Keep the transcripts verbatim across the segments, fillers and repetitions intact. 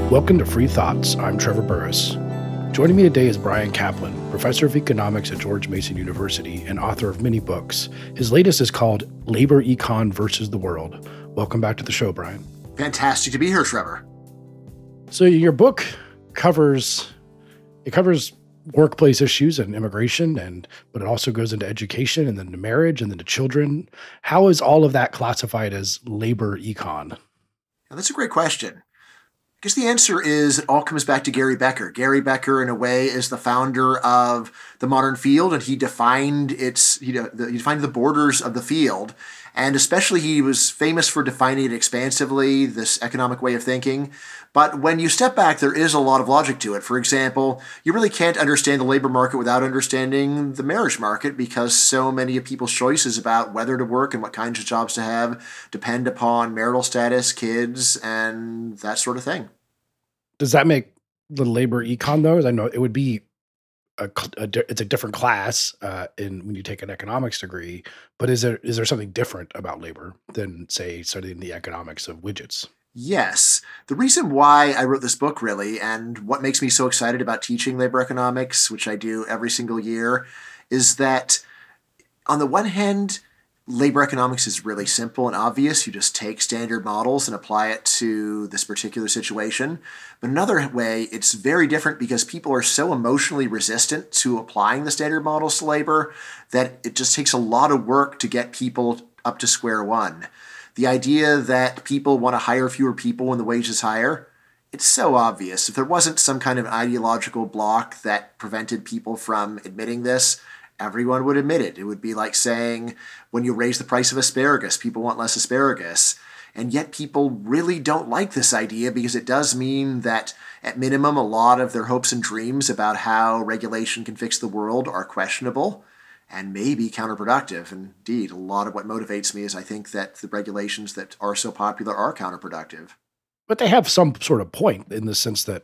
Welcome to Free Thoughts. I'm Trevor Burrus. Joining me today is Bryan Caplan, professor of economics at George Mason University and author of many books. His latest is called Labor Econ versus the World. Welcome back to the show, Bryan. Fantastic to be here, Trevor. So your book covers it covers workplace issues and immigration, and but it also goes into education and then to marriage and then to children. How is all of that classified as labor econ? Now, that's a great question. I guess the answer is it all comes back to Gary Becker. Gary Becker, in a way, is the founder of the modern field, and he defined its you know the, he defined the borders of the field, and especially he was famous for defining it expansively, this economic way of thinking. But when you step back, there is a lot of logic to it. For example, you really can't understand the labor market without understanding the marriage market, because so many of people's choices about whether to work and what kinds of jobs to have depend upon marital status, kids, and that sort of thing. Does that make the labor econ though? I know it would be a, cl- a di- it's a different class uh, in when you take an economics degree, but is there is there something different about labor than say studying the economics of widgets? Yes. The reason why I wrote this book, really, and what makes me so excited about teaching labor economics, which I do every single year, is that on the one hand, labor economics is really simple and obvious. You just take standard models and apply it to this particular situation. But another way, it's very different because people are so emotionally resistant to applying the standard models to labor that it just takes a lot of work to get people up to square one. The idea that people want to hire fewer people when the wage is higher, it's so obvious. If there wasn't some kind of ideological block that prevented people from admitting this, everyone would admit it. It would be like saying, when you raise the price of asparagus, people want less asparagus. And yet people really don't like this idea because it does mean that, at minimum, a lot of their hopes and dreams about how regulation can fix the world are questionable and maybe counterproductive. Indeed, a lot of what motivates me is I think that the regulations that are so popular are counterproductive. But they have some sort of point in the sense that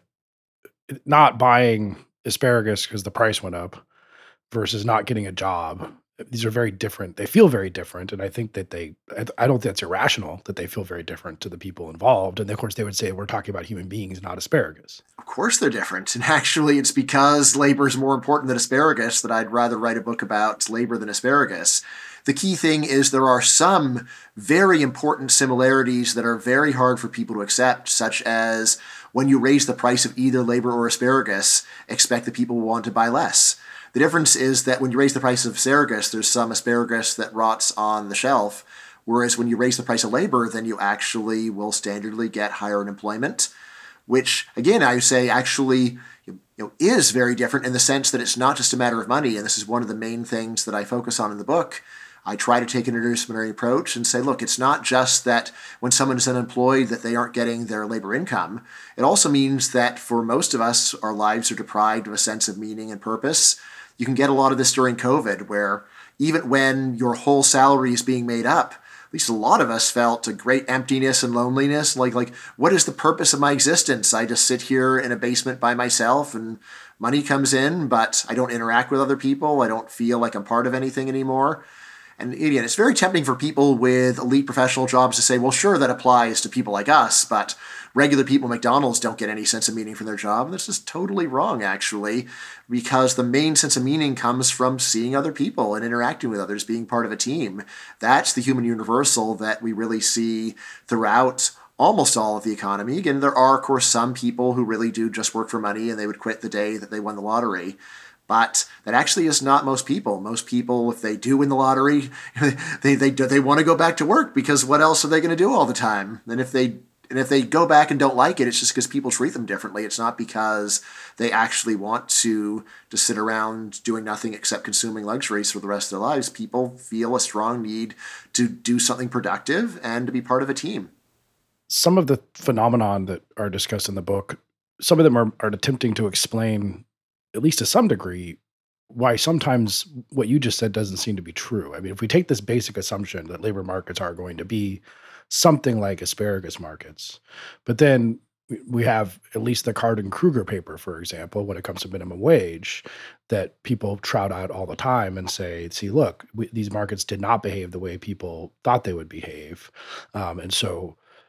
not buying asparagus because the price went up versus not getting a job. These are very different. They feel very different, and I think that they. I I don't think that's irrational that they feel very different to the people involved. And of course, they would say we're talking about human beings, not asparagus. Of course they're different. And actually, it's because labor is more important than asparagus that I'd rather write a book about labor than asparagus. The key thing is there are some very important similarities that are very hard for people to accept, such as when you raise the price of either labor or asparagus, expect that people will want to buy less. The difference is that when you raise the price of asparagus, there's some asparagus that rots on the shelf, whereas when you raise the price of labor, then you actually will standardly get higher unemployment, which, again, I would say actually you know, is very different in the sense that it's not just a matter of money, and this is one of the main things that I focus on in the book. I try to take an interdisciplinary approach and say, look, it's not just that when someone is unemployed that they aren't getting their labor income. It also means that for most of us, our lives are deprived of a sense of meaning and purpose. You can get a lot of this during COVID, where even when your whole salary is being made up, at least a lot of us felt a great emptiness and loneliness. Like, like, what is the purpose of my existence? I just sit here in a basement by myself and money comes in, but I don't interact with other people. I don't feel like I'm part of anything anymore. And again, it's very tempting for people with elite professional jobs to say, well, sure, that applies to people like us, but regular people at McDonald's don't get any sense of meaning from their job. And this is totally wrong, actually, because the main sense of meaning comes from seeing other people and interacting with others, being part of a team. That's the human universal that we really see throughout almost all of the economy. Again, there are, of course, some people who really do just work for money and they would quit the day that they won the lottery. But that actually is not most people. Most people, if they do win the lottery, they they they want to go back to work because what else are they going to do all the time? And if they and if they go back and don't like it, it's just because people treat them differently. It's not because they actually want to to sit around doing nothing except consuming luxuries for the rest of their lives. People feel a strong need to do something productive and to be part of a team. Some of the phenomenon that are discussed in the book, some of them are, are attempting to explain, at least to some degree, why sometimes what you just said doesn't seem to be true. I mean, if we take this basic assumption that labor markets are going to be something like asparagus markets, but then we we have at least the Card Kruger paper, for example, when it comes to minimum wage, that people trout out all the time and say, see, look, we, these markets did not behave the way people thought they would behave. Um, and so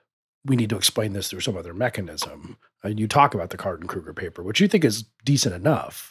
we need to explain this through some other mechanism. And you talk about the Carden-Kruger paper, which you think is decent enough,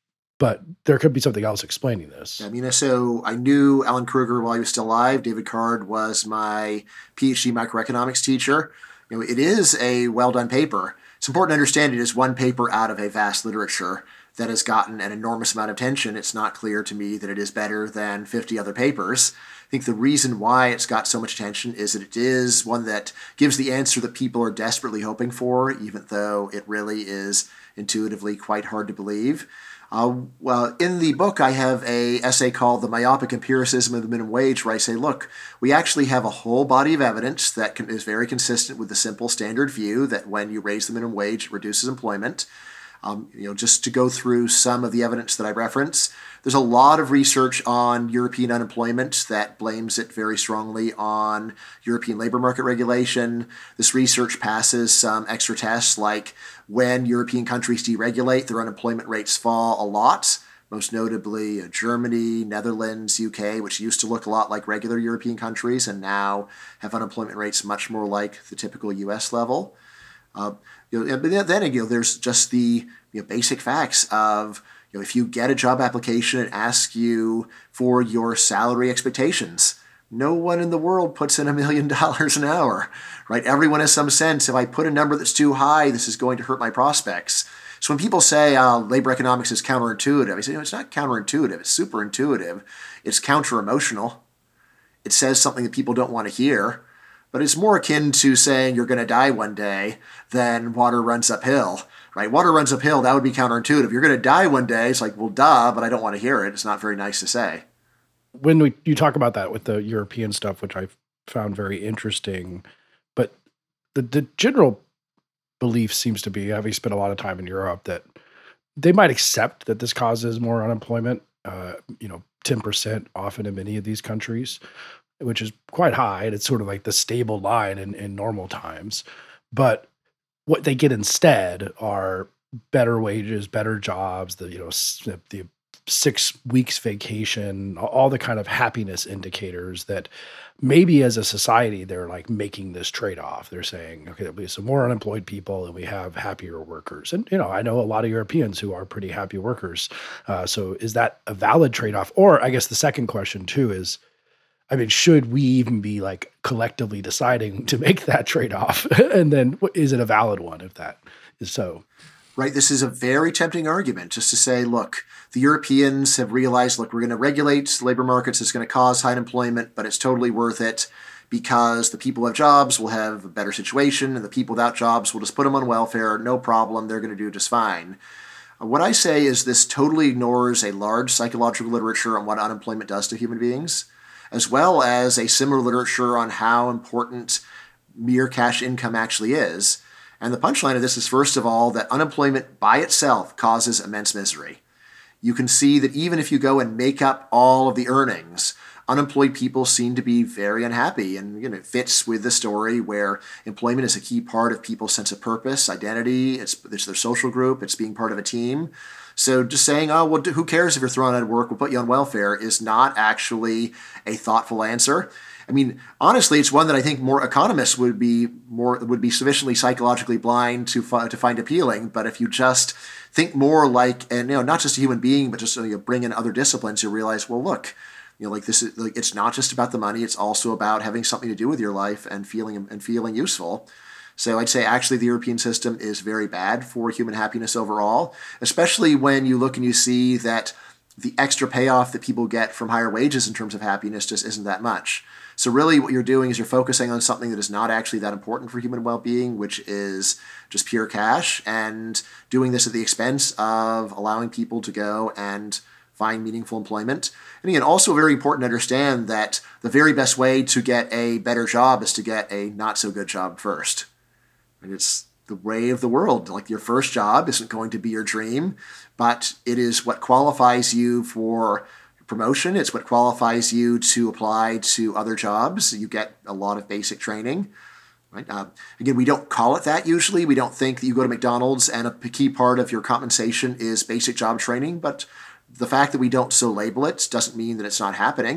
but there could be something else explaining this. I mean, so I knew Alan Kruger while he was still alive. David Card was my PhD microeconomics teacher. You know, it is a well-done paper. It's important to understand it is one paper out of a vast literature that has gotten an enormous amount of attention. It's not clear to me that it is better than fifty other papers. I think the reason why it's got so much attention is that it is one that gives the answer that people are desperately hoping for, even though it really is intuitively quite hard to believe. Uh, well, in the book, I have a essay called The Myopic Empiricism of the Minimum Wage, where I say, look, we actually have a whole body of evidence that can, is very consistent with the simple standard view that when you raise the minimum wage, it reduces employment. Um, you know, just to go through some of the evidence that I reference, there's a lot of research on European unemployment that blames it very strongly on European labor market regulation. This research passes some extra tests, like when European countries deregulate, their unemployment rates fall a lot, most notably uh, Germany, Netherlands, U K, which used to look a lot like regular European countries and now have unemployment rates much more like the typical U S level. Uh, you know, but then you know, there's just the you know, basic facts of you know, if you get a job application and asks you for your salary expectations, no one in the world puts in a million dollars an hour, right? Everyone has some sense, if I put a number that's too high, this is going to hurt my prospects. So when people say uh, labor economics is counterintuitive, I say, no, it's not counterintuitive. It's super intuitive. It's counter-emotional. It says something that people don't want to hear. But it's more akin to saying you're going to die one day than water runs uphill, right? Water runs uphill, that would be counterintuitive. You're going to die one day. It's like, well, duh, but I don't want to hear it. It's not very nice to say. When we, you talk about that with the European stuff, which I found very interesting, but the, the general belief seems to be, having spent a lot of time in Europe, that they might accept that this causes more unemployment, uh, you know, ten percent often in many of these countries, which is quite high, and it's sort of like the stable line in, in normal times. But what they get instead are better wages, better jobs, the you know the six weeks vacation, all the kind of happiness indicators that maybe as a society they're like making this trade-off. They're saying, okay, there'll be some more unemployed people and we have happier workers. And you know, I know a lot of Europeans who are pretty happy workers. Uh, so is that a valid trade-off? Or I guess the second question too is, I mean, should we even be like collectively deciding to make that trade-off? And then is it a valid one if that is so? Right. This is a very tempting argument just to say, look, the Europeans have realized, look, we're going to regulate labor markets. It's going to cause high unemployment, but it's totally worth it because the people who have jobs will have a better situation and the people without jobs will just put them on welfare. No problem. They're going to do just fine. What I say is this totally ignores a large psychological literature on what unemployment does to human beings, as well as a similar literature on how important mere cash income actually is. And the punchline of this is, first of all, that unemployment by itself causes immense misery. You can see that even if you go and make up all of the earnings, unemployed people seem to be very unhappy. And you know, it fits with the story where employment is a key part of people's sense of purpose, identity, it's, it's their social group, it's being part of a team. So just saying, oh, well, who cares if you're thrown out of work, we'll put you on welfare, is not actually a thoughtful answer. I mean, honestly, it's one that I think more economists would be more would be sufficiently psychologically blind to fi- to find appealing. But if you just think more like, and you know, not just a human being, but just you know, bring in other disciplines, you realize, well, look, you know, like this is like it's not just about the money; it's also about having something to do with your life and feeling and feeling useful. So I'd say actually the European system is very bad for human happiness overall, especially when you look and you see that the extra payoff that people get from higher wages in terms of happiness just isn't that much. So really what you're doing is you're focusing on something that is not actually that important for human well-being, which is just pure cash, and doing this at the expense of allowing people to go and find meaningful employment. And again, also very important to understand that the very best way to get a better job is to get a not so good job first. And it's the way of the world. Like your first job isn't going to be your dream, but it is what qualifies you for promotion. It's what qualifies you to apply to other jobs. You get a lot of basic training. Right? Uh, again, we don't call it that usually. We don't think that you go to McDonald's and a key part of your compensation is basic job training. But the fact that we don't so label it doesn't mean that it's not happening.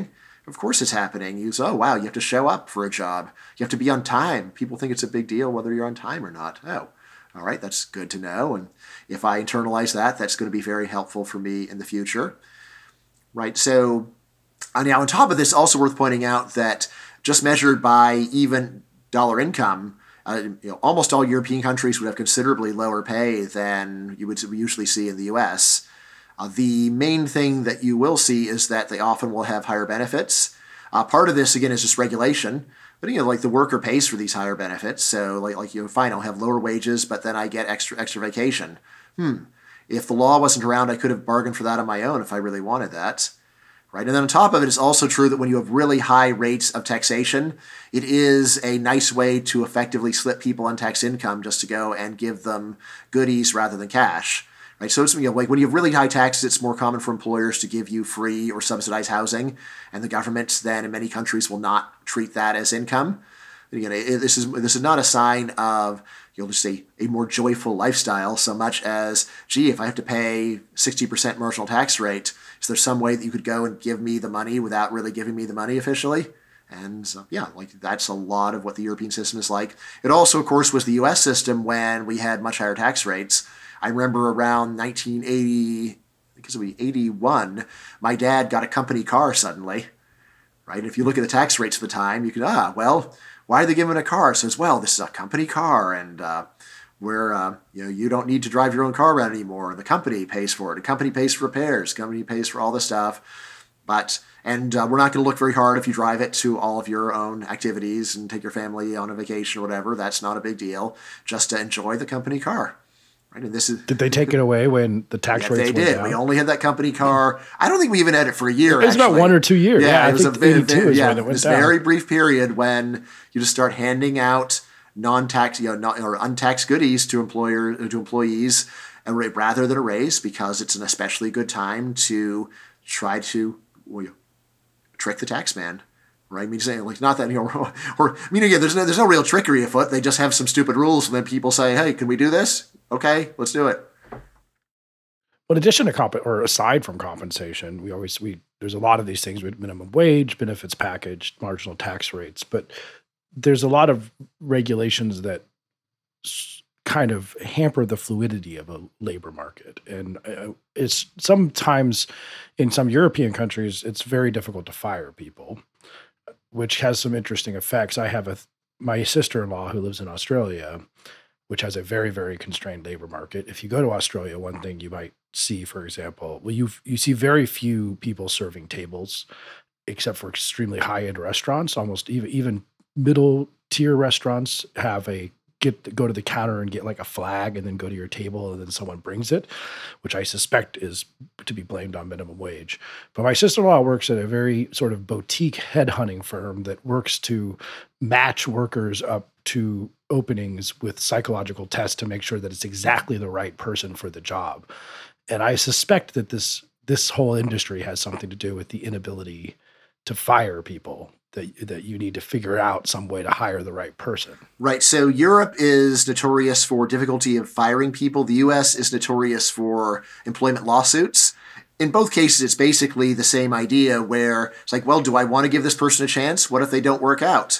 Of course it's happening. You say, oh, wow, you have to show up for a job. You have to be on time. People think it's a big deal whether you're on time or not. Oh, all right, that's good to know. And if I internalize that, that's going to be very helpful for me in the future. Right, so uh, now on top of this, also worth pointing out that just measured by even dollar income, uh, you know, almost all European countries would have considerably lower pay than you would usually see in the U S. Uh, the main thing that you will see is that they often will have higher benefits. Uh, part of this, again, is just regulation. But, you know, like the worker pays for these higher benefits. So, like, like you know, fine, I'll have lower wages, but then I get extra extra vacation. Hmm. If the law wasn't around, I could have bargained for that on my own if I really wanted that. Right? And then on top of it, it's also true that when you have really high rates of taxation, it is a nice way to effectively slip people untaxed income just to go and give them goodies rather than cash. Right? So it's, you know, like when you have really high taxes, it's more common for employers to give you free or subsidized housing, and the government then in many countries will not treat that as income. And again, it, this is this is not a sign of, you'll just say, a more joyful lifestyle so much as, gee, if I have to pay sixty percent marginal tax rate, is there some way that you could go and give me the money without really giving me the money officially? And so, yeah, like that's a lot of what the European system is like. It also, of course, was the U S system when we had much higher tax rates. I remember around nineteen eighty, I think it was eighty-one, my dad got a company car suddenly, right? And if you look at the tax rates at the time, you can, ah, well, why are they giving a car? So it's, well, this is a company car, and uh, where uh, you know you don't need to drive your own car around anymore. The company pays for it. The company pays for repairs. The company pays for all this stuff. But and uh, we're not going to look very hard if you drive it to all of your own activities and take your family on a vacation or whatever. That's not a big deal. Just to enjoy the company car. Right? And this is, did they take it away when the tax yeah, rates they went did. down? We only had that company car. I don't think we even had it for a year. It was actually. about one or two years. Yeah, Yeah, it I was think a very, eighty-two is yeah, when it went this down. very brief period when you just start handing out non-tax, you know, not, or untaxed goodies to employer to employees, rather than a raise, because it's an especially good time to try to well, trick the tax man. Right? I mean, saying like not that you know, or I mean, again, there's no there's no real trickery afoot. They just have some stupid rules, and then people say, "Hey, can we do this? Okay, let's do it." Well, in addition to comp or aside from compensation, we always we there's a lot of these things with minimum wage, benefits package, marginal tax rates, but there's a lot of regulations that s- kind of hamper the fluidity of a labor market, and uh, it's sometimes in some European countries it's very difficult to fire people, which has some interesting effects. I have a my sister-in-law who lives in Australia, which has a very, very constrained labor market. If you go to Australia, one thing you might see, for example, well, you you see very few people serving tables, except for extremely high-end restaurants. Almost even even middle tier restaurants have a get go to the counter and get like a flag, and then go to your table, and then someone brings it, which I suspect is to be blamed on minimum wage. But my sister-in-law works at a very sort of boutique headhunting firm that works to match workers up to openings with psychological tests to make sure that it's exactly the right person for the job. And I suspect that this this whole industry has something to do with the inability to fire people, that that you need to figure out some way to hire the right person. Right. So Europe is notorious for difficulty of firing people. The U S is notorious for employment lawsuits. In both cases, it's basically the same idea where it's like, well, do I want to give this person a chance? What if they don't work out?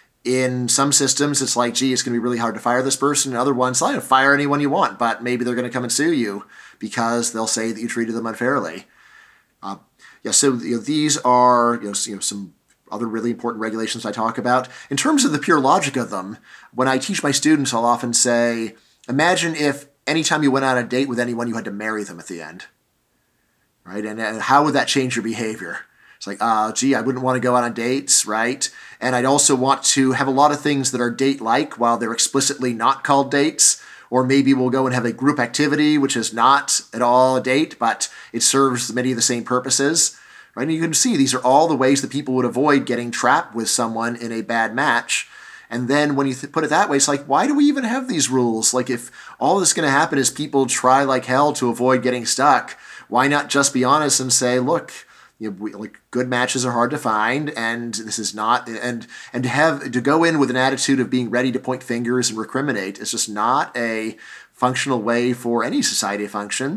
In some systems, it's like, gee, it's going to be really hard to fire this person. In other ones, like, fire anyone you want, but maybe they're going to come and sue you because they'll say that you treated them unfairly. Uh, yeah, so you know, these are you know, you know some other really important regulations I talk about. In terms of the pure logic of them, when I teach my students, I'll often say, imagine if anytime you went on a date with anyone, you had to marry them at the end. Right? And, and how would that change your behavior? It's like, uh, gee, I wouldn't want to go out on dates, right? And I'd also want to have a lot of things that are date-like while they're explicitly not called dates. Or maybe we'll go and have a group activity, which is not at all a date, but it serves many of the same purposes. Right? And you can see these are all the ways that people would avoid getting trapped with someone in a bad match. And then when you th- put it that way, it's like, why do we even have these rules? Like, if all that's going to happen is people try like hell to avoid getting stuck, why not just be honest and say, look, you know, we, like good matches are hard to find, and this is not, and and to have to go in with an attitude of being ready to point fingers and recriminate is just not a functional way for any society to function.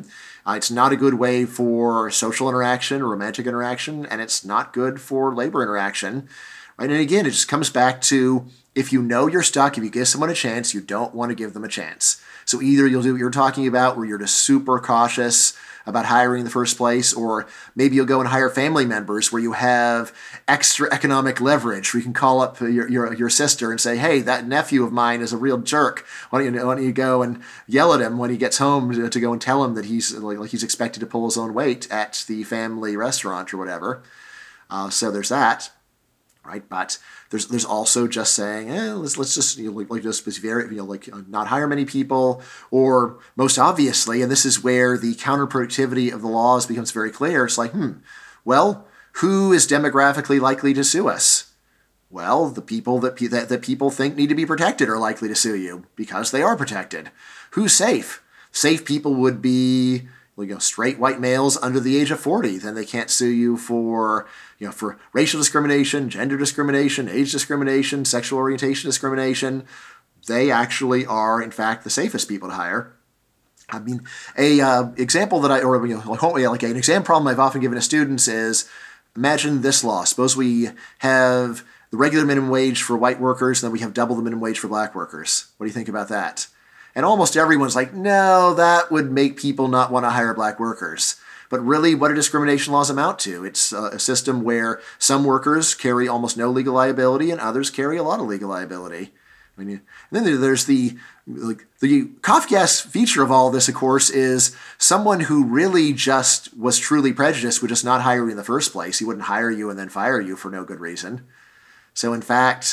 Uh, it's not a good way for social interaction or romantic interaction, and it's not good for labor interaction. Right? And again, it just comes back to, if you know you're stuck, if you give someone a chance, you don't want to give them a chance. So either you'll do what you're talking about, where you're just super cautious about hiring in the first place, or maybe you'll go and hire family members where you have extra economic leverage, where you can call up your your, your sister and say, hey, that nephew of mine is a real jerk. Why don't you, why don't you go and yell at him when he gets home to, to go and tell him that he's like, like he's expected to pull his own weight at the family restaurant or whatever. Uh, so there's that. Right, but there's there's also just saying, eh, let's let's just you know, like, like just very you know like uh, not hire many people, or most obviously, and this is where the counterproductivity of the laws becomes very clear. It's like, hmm, well, who is demographically likely to sue us? Well, the people that that, that people think need to be protected are likely to sue you because they are protected. Who's safe? Safe people would be, you know, straight white males under the age of forty. Then they can't sue you for, you know, for racial discrimination, gender discrimination, age discrimination, sexual orientation discrimination. They actually are, in fact, the safest people to hire. I mean, a uh, example that I, or you know, like an exam problem I've often given to students is, imagine this law. Suppose we have the regular minimum wage for white workers, and then we have double the minimum wage for black workers. What do you think about that? And almost everyone's like, no, that would make people not want to hire black workers. But really, what do discrimination laws amount to? It's a system where some workers carry almost no legal liability and others carry a lot of legal liability. I mean, and then there's the like the Kafkaesque feature of all this, of course, is someone who really just was truly prejudiced would just not hire you in the first place. He wouldn't hire you and then fire you for no good reason. So in fact,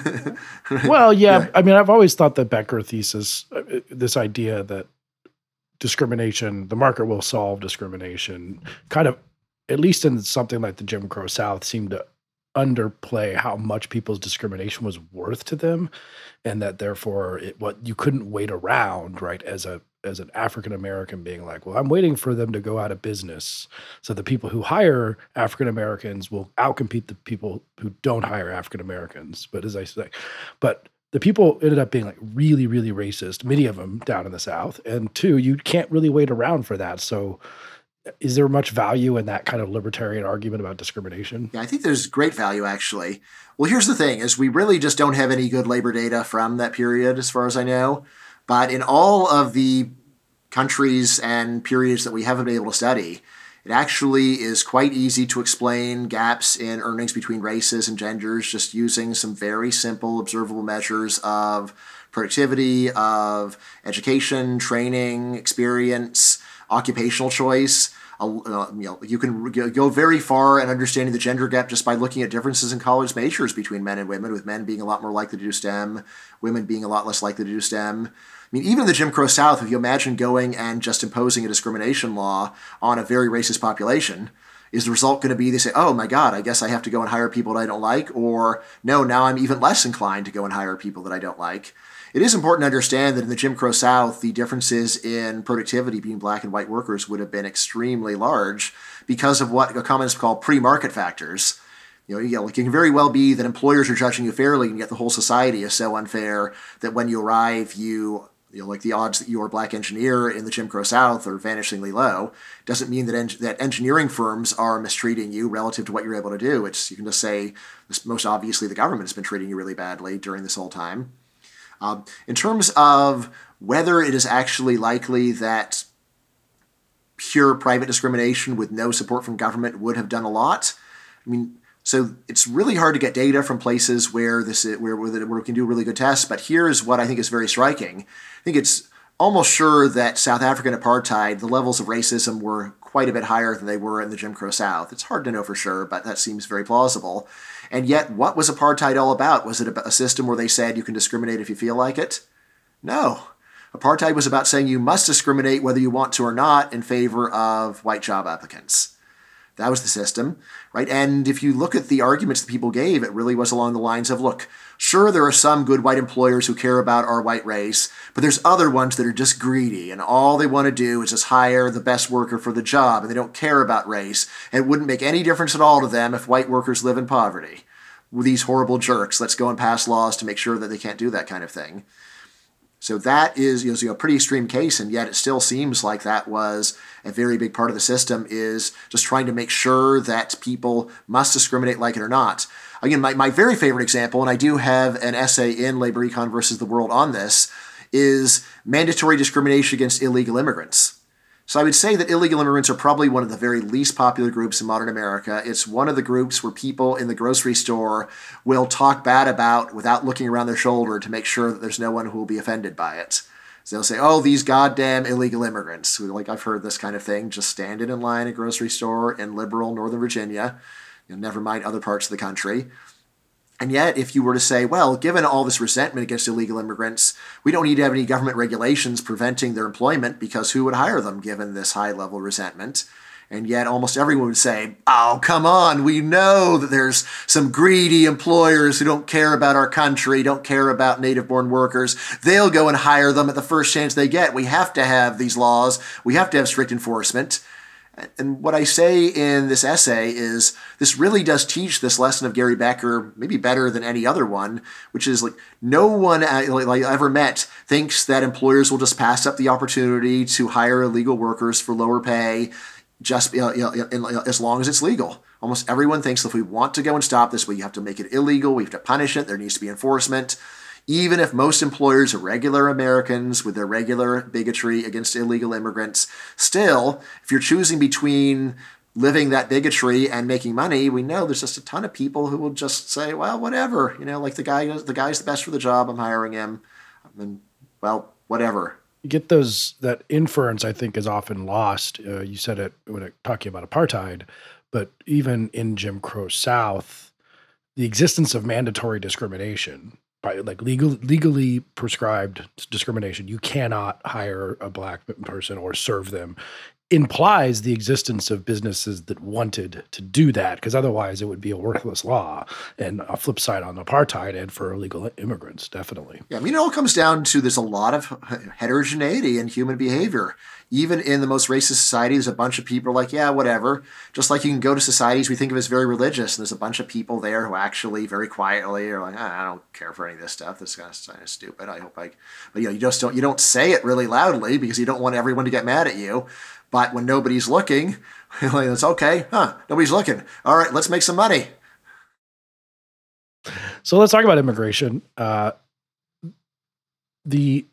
well, yeah, yeah, I mean, I've always thought the Becker thesis, this idea that discrimination, the market will solve discrimination, kind of, at least in something like the Jim Crow South, seemed to underplay how much people's discrimination was worth to them, and that therefore it, what you couldn't wait around, right, as a as an African American being like, well, I'm waiting for them to go out of business, so the people who hire African Americans will outcompete the people who don't hire African Americans. But as I say, but the people ended up being like really, really racist, many of them down in the South, and two, you can't really wait around for that. So is there much value in that kind of libertarian argument about discrimination? Yeah, I think there's great value, actually. Well, here's the thing, is we really just don't have any good labor data from that period, as far as I know. But in all of the countries and periods that we haven't been able to study, it actually is quite easy to explain gaps in earnings between races and genders just using some very simple, observable measures of productivity, of education, training, experience, occupational choice. Uh, you know, you can go very far in understanding the gender gap just by looking at differences in college majors between men and women, with men being a lot more likely to do STEM, women being a lot less likely to do STEM. I mean, even in the Jim Crow South, if you imagine going and just imposing a discrimination law on a very racist population, is the result going to be they say, oh my God, I guess I have to go and hire people that I don't like? Or no, now I'm even less inclined to go and hire people that I don't like. It is important to understand that in the Jim Crow South, the differences in productivity between black and white workers would have been extremely large because of what economists call pre-market factors. You know, you know, like it can very well be that employers are judging you fairly, and yet the whole society is so unfair that when you arrive, you, you know, like the odds that you're a black engineer in the Jim Crow South are vanishingly low. Doesn't mean that en- that engineering firms are mistreating you relative to what you're able to do. It's, you can just say, most obviously, the government has been treating you really badly during this whole time. Um, in terms of whether it is actually likely that pure private discrimination with no support from government would have done a lot, I mean, so it's really hard to get data from places where this is, where, where we can do really good tests. But here's what I think is very striking. I think it's almost sure that South African apartheid, the levels of racism were quite a bit higher than they were in the Jim Crow South. It's hard to know for sure, but that seems very plausible. And yet, what was apartheid all about? Was it a system where they said you can discriminate if you feel like it? No. Apartheid was about saying you must discriminate whether you want to or not in favor of white job applicants. That was the system, right? And if you look at the arguments that people gave, it really was along the lines of, look, sure, there are some good white employers who care about our white race, but there's other ones that are just greedy, and all they want to do is just hire the best worker for the job, and they don't care about race. And it wouldn't make any difference at all to them if white workers live in poverty. With these horrible jerks, let's go and pass laws to make sure that they can't do that kind of thing. So that is you know, a pretty extreme case, and yet it still seems like that was a very big part of the system, is just trying to make sure that people must discriminate like it or not. Again, my, my very favorite example, and I do have an essay in Labor Econ versus the World on this, is mandatory discrimination against illegal immigrants. So I would say that illegal immigrants are probably one of the very least popular groups in modern America. It's one of the groups where people in the grocery store will talk bad about without looking around their shoulder to make sure that there's no one who will be offended by it. So they'll say, oh, these goddamn illegal immigrants. Like, I've heard this kind of thing, just standing in line at a grocery store in liberal Northern Virginia, you know, never mind other parts of the country. And yet, if you were to say, well, given all this resentment against illegal immigrants, we don't need to have any government regulations preventing their employment, because who would hire them given this high-level resentment? And yet almost everyone would say, oh, come on, we know that there's some greedy employers who don't care about our country, don't care about native-born workers. They'll go and hire them at the first chance they get. We have to have these laws. We have to have strict enforcement. And what I say in this essay is this really does teach this lesson of Gary Becker, maybe better than any other one, which is like no one I ever met thinks that employers will just pass up the opportunity to hire illegal workers for lower pay just you know, as long as it's legal. Almost everyone thinks that if we want to go and stop this, we have to make it illegal, we have to punish it, there needs to be enforcement. Even if most employers are regular Americans with their regular bigotry against illegal immigrants, still, if you're choosing between living that bigotry and making money, we know there's just a ton of people who will just say, well, whatever, you know, like the guy, the guy's the best for the job, I'm hiring him, and well, whatever. You get those, that inference, I think, is often lost. Uh, you said it when it, talking about apartheid, but even in Jim Crow South, the existence of mandatory discrimination, like legal, legally prescribed discrimination, you cannot hire a black person or serve them, implies the existence of businesses that wanted to do that, because otherwise it would be a worthless law. And a flip side on apartheid and for illegal immigrants, definitely. Yeah, I mean, it all comes down to there's a lot of heterogeneity in human behavior. Even in the most racist societies, a bunch of people are like, yeah, whatever. Just like you can go to societies we think of as very religious, and there's a bunch of people there who actually very quietly are like, ah, I don't care for any of this stuff. This guy's kind of stupid. I hope I, but you know, you just don't, you don't say it really loudly because you don't want everyone to get mad at you. But when nobody's looking, like, it's okay, huh? Nobody's looking. All right, let's make some money. So let's talk about immigration. Uh, the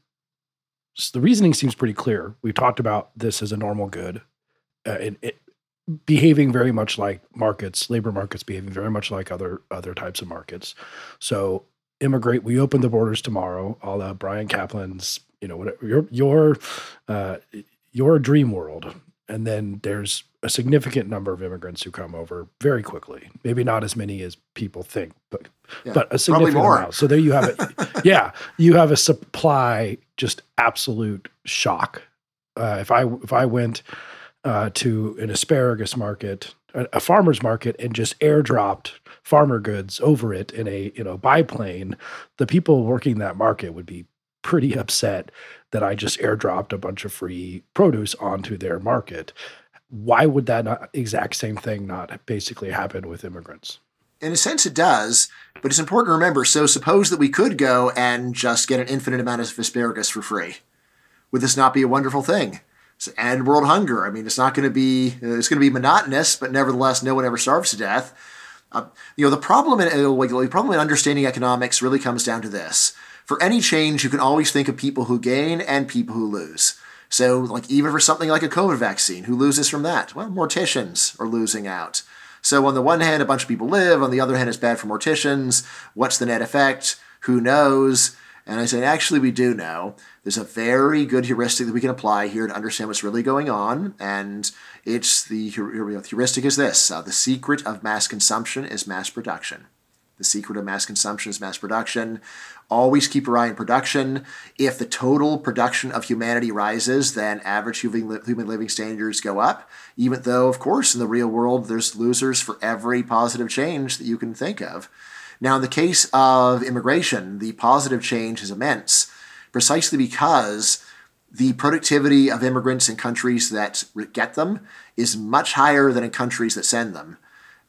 The reasoning seems pretty clear. We've talked about this as a normal good, uh, it, it behaving very much like markets, labor markets behaving very much like other other types of markets. So immigrate. We open the borders tomorrow, a la Brian Kaplan's, you know, whatever, your your uh, your dream world, and then there's a significant number of immigrants who come over very quickly. Maybe not as many as people think, but Yeah, but a significant more. amount. So there you have it. Yeah, you have a supply, just absolute shock. Uh, if I if I went uh, to an asparagus market, a, a farmer's market, and just airdropped farmer goods over it in a you know biplane, the people working that market would be pretty upset that I just airdropped a bunch of free produce onto their market. Why would that not, exact same thing not basically happen with immigrants? In a sense, it does, but it's important to remember. So suppose that we could go and just get an infinite amount of asparagus for free. Would this not be a wonderful thing? It's end world hunger. I mean, it's not going to be, it's going to be monotonous, but nevertheless, no one ever starves to death. Uh, you know, the problem in, the problem in understanding economics really comes down to this. For any change, you can always think of people who gain and people who lose. So, like, even for something like a COVID vaccine, who loses from that? Well, morticians are losing out. So on the one hand, a bunch of people live. On the other hand, it's bad for morticians. What's the net effect? Who knows? And I say, actually, we do know. There's a very good heuristic that we can apply here to understand what's really going on. And it's the heuristic is this. Uh, the secret of mass consumption is mass production. The secret of mass consumption is mass production. Always keep your eye on production. If the total production of humanity rises, then average human living standards go up, even though, of course, in the real world, there's losers for every positive change that you can think of. Now, in the case of immigration, the positive change is immense, precisely because the productivity of immigrants in countries that get them is much higher than in countries that send them.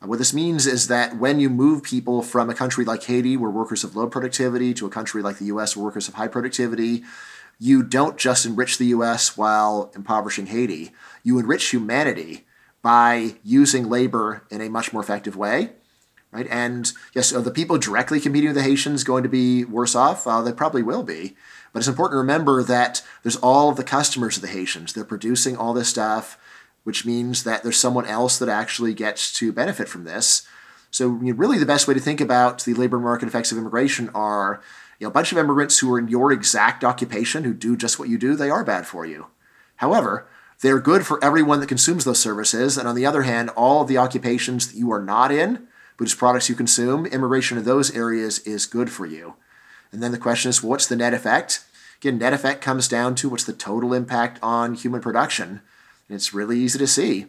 Uh, what this means is that when you move people from a country like Haiti, where workers have low productivity, to a country like the U S, where workers have high productivity, you don't just enrich the U S while impoverishing Haiti. You enrich humanity by using labor in a much more effective way. Right? And yes, are the people directly competing with the Haitians going to be worse off? Uh, they probably will be. But it's important to remember that there's all of the customers of the Haitians. They're producing all this stuff, which means that there's someone else that actually gets to benefit from this. So you know, really the best way to think about the labor market effects of immigration are, you know, a bunch of immigrants who are in your exact occupation, who do just what you do, they are bad for you. However, they're good for everyone that consumes those services. And on the other hand, all of the occupations that you are not in, but whose products you consume, immigration in those areas is good for you. And then the question is, well, what's the net effect? Again, net effect comes down to what's the total impact on human production. And it's really easy to see.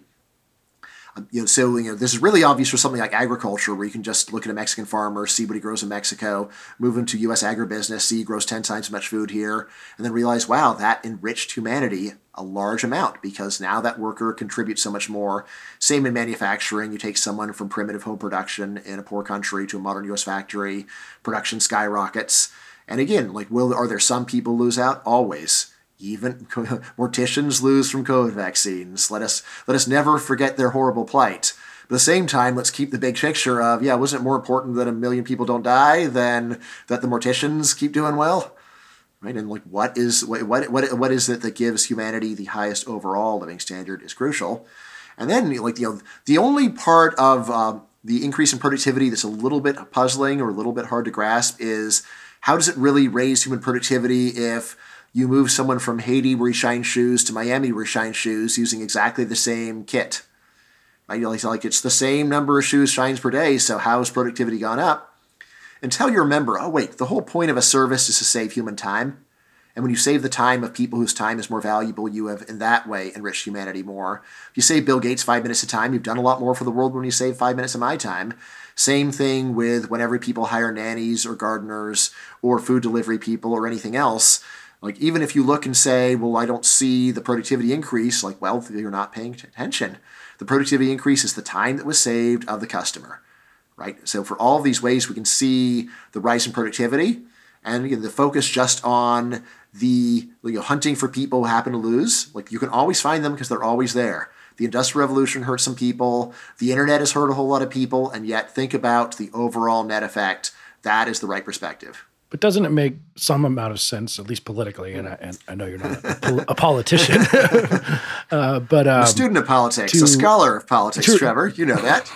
Um, you know, so you know, this is really obvious for something like agriculture, where you can just look at a Mexican farmer, see what he grows in Mexico, move into U S agribusiness, see he grows ten times as much food here, and then realize, wow, that enriched humanity a large amount because now that worker contributes so much more. Same in manufacturing. You take someone from primitive home production in a poor country to a modern U S factory, production skyrockets. And again, like, will are there some people lose out? Always. Even morticians lose from COVID vaccines. Let us let us never forget their horrible plight. But at the same time, let's keep the big picture of, yeah, wasn't it more important that a million people don't die than that the morticians keep doing well? Right? And like, what is what what what what is it that gives humanity the highest overall living standard is crucial. And then, like, you know, the only part of uh, the increase in productivity that's a little bit puzzling or a little bit hard to grasp is, how does it really raise human productivity if you move someone from Haiti where he shines shoes to Miami where he shines shoes using exactly the same kit? Right? You know, like, it's the same number of shoes shines per day, so how has productivity gone up? Until you remember, oh wait, the whole point of a service is to save human time. And when you save the time of people whose time is more valuable, you have in that way enriched humanity more. If you save Bill Gates five minutes of time, you've done a lot more for the world when you save five minutes of my time. Same thing with whenever people hire nannies or gardeners or food delivery people or anything else. Like, even if you look and say, well, I don't see the productivity increase, like, well, you're not paying attention. The productivity increase is the time that was saved of the customer, right? So for all of these ways, we can see the rise in productivity. And again, the focus just on the, you know, hunting for people who happen to lose. Like, you can always find them because they're always there. The Industrial Revolution hurt some people. The internet has hurt a whole lot of people. And yet think about the overall net effect. That is the right perspective. But doesn't it make some amount of sense, at least politically? And I, and I know you're not a, pol- a politician, uh, but um, I'm a student of politics, to, a scholar of politics, to, Trevor. You know that.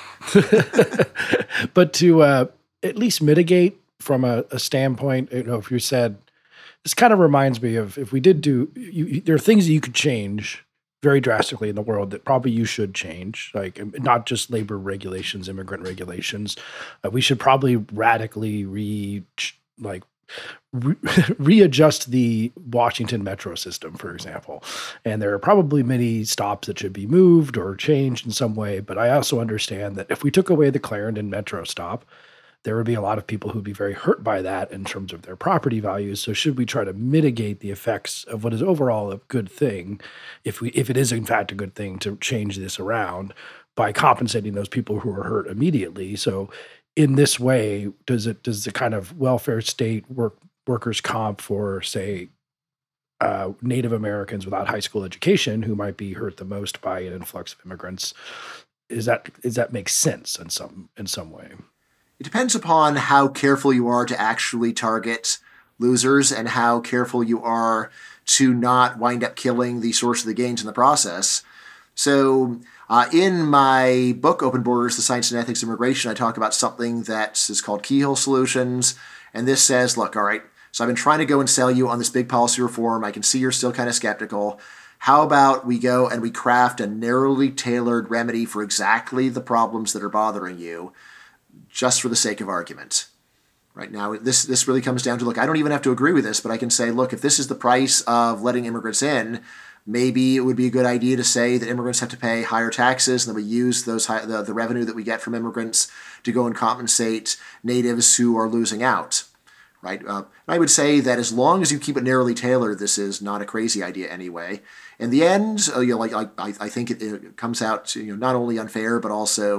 But to uh, at least mitigate from a, a standpoint, you know, if you said, this kind of reminds me of, if we did do, you, there are things that you could change very drastically in the world that probably you should change, like not just labor regulations, immigrant regulations. Uh, we should probably radically re, like, re- readjust the Washington metro system, for example. And there are probably many stops that should be moved or changed in some way. But I also understand that if we took away the Clarendon metro stop, there would be a lot of people who'd be very hurt by that in terms of their property values. So should we try to mitigate the effects of what is overall a good thing, if we if it is in fact a good thing to change this around, by compensating those people who are hurt immediately? So in this way, does it does the kind of welfare state work workers comp for, say, uh, Native Americans without high school education who might be hurt the most by an influx of immigrants, is that does that make sense in some in some way? It depends upon how careful you are to actually target losers and how careful you are to not wind up killing the source of the gains in the process. So uh, in my book, Open Borders, The Science and Ethics of Immigration, I talk about something that is called keyhole solutions. And this says, look, all right, so I've been trying to go and sell you on this big policy reform. I can see you're still kind of skeptical. How about we go and we craft a narrowly tailored remedy for exactly the problems that are bothering you, just for the sake of argument? Right now, this this really comes down to, look, I don't even have to agree with this, but I can say, look, if this is the price of letting immigrants in, maybe it would be a good idea to say that immigrants have to pay higher taxes, and that we use those high, the, the revenue that we get from immigrants to go and compensate natives who are losing out. Right? Uh, I would say that as long as you keep it narrowly tailored, this is not a crazy idea anyway. In the end, uh, you know, like I, I think it, it comes out to, you know, not only unfair but also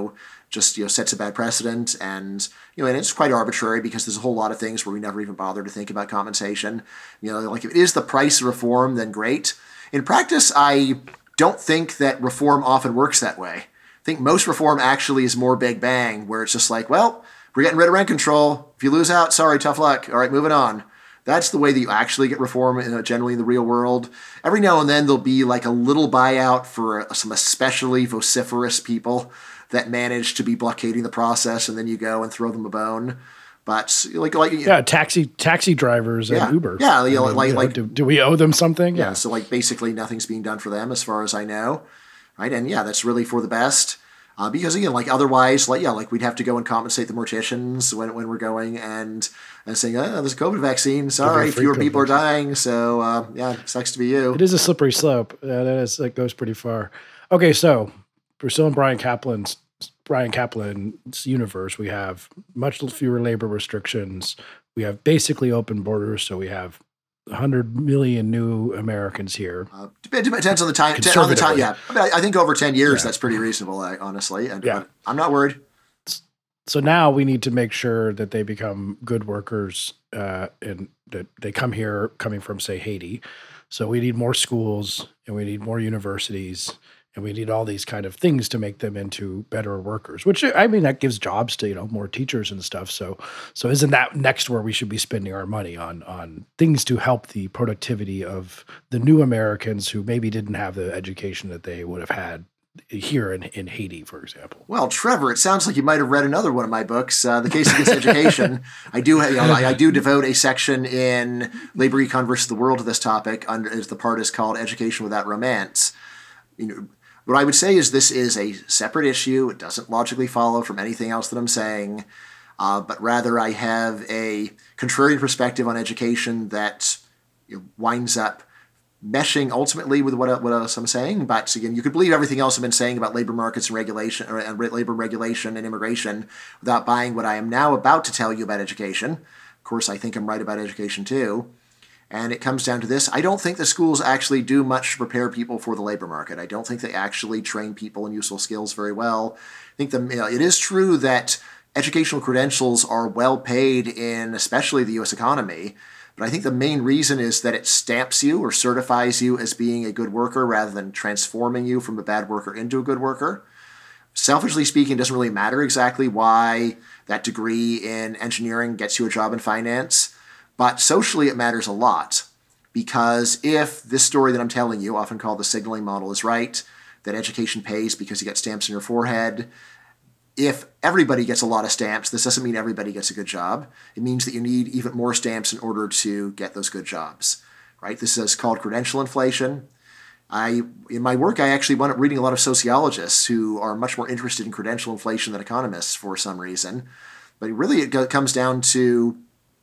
just, you know, sets a bad precedent. And, you know, and it's quite arbitrary because there's a whole lot of things where we never even bother to think about compensation. You know, like if it is the price of reform, then great. In practice, I don't think that reform often works that way. I think most reform actually is more big bang, where it's just like, well, we're getting rid of rent control. If you lose out, sorry, tough luck. All right, moving on. That's the way that you actually get reform in, uh, generally in the real world. Every now and then there'll be like a little buyout for some especially vociferous people that manage to be blockading the process, and then you go and throw them a bone. But like, like yeah, taxi taxi drivers yeah, and Uber. Yeah, you know, I mean, like, you know, like do, do we owe them something? Yeah, Yeah. so like basically nothing's being done for them as far as I know, right? And yeah, that's really for the best. Uh, because again, like otherwise, like yeah, like we'd have to go and compensate the morticians when, when we're going and and saying, oh, there's a COVID vaccine. Sorry, fewer COVID people vaccine. are dying. So uh, yeah, sucks to be you. It is a slippery slope. Uh, that is that goes pretty far. Okay, so we're still in Brian Kaplan's Brian Kaplan's universe. We have much fewer labor restrictions. We have basically open borders. So we have one hundred million new Americans here. Uh, depends on the time. On the time, yeah. I, mean, I think over ten years, yeah. That's pretty reasonable, honestly. And yeah. I'm not worried. So now we need to make sure that they become good workers uh, and that they come here coming from, say, Haiti. So we need more schools and we need more universities and we need all these kind of things to make them into better workers, which, I mean, that gives jobs to, you know, more teachers and stuff. So, so isn't that next where we should be spending our money on, on things to help the productivity of the new Americans who maybe didn't have the education that they would have had here in, in Haiti, for example? Well, Trevor, it sounds like you might have read another one of my books, uh, The Case Against Education. I do, you know, I, I do devote a section in Labor Econ versus the World to this topic. Under as the part is called Education Without Romance. You know, what I would say is this is a separate issue. It doesn't logically follow from anything else that I'm saying, uh, but rather I have a contrarian perspective on education that you know, winds up meshing ultimately with what, what else I'm saying. But again, you could believe everything else I've been saying about labor markets and regulation, or and labor regulation and immigration without buying what I am now about to tell you about education. Of course, I think I'm right about education too. And it comes down to this. I don't think the schools actually do much to prepare people for the labor market. I don't think they actually train people in useful skills very well. I think the, you know, it is true that educational credentials are well paid in especially the U S economy. But I think the main reason is that it stamps you or certifies you as being a good worker rather than transforming you from a bad worker into a good worker. Selfishly speaking, it doesn't really matter exactly why that degree in engineering gets you a job in finance. But socially, it matters a lot. Because if this story that I'm telling you, often called the signaling model, is right, that education pays because you get stamps on your forehead, if everybody gets a lot of stamps, this doesn't mean everybody gets a good job. It means that you need even more stamps in order to get those good jobs, right? This is called credential inflation. I, in my work, I actually wound up reading a lot of sociologists who are much more interested in credential inflation than economists for some reason. But really, it go- comes down to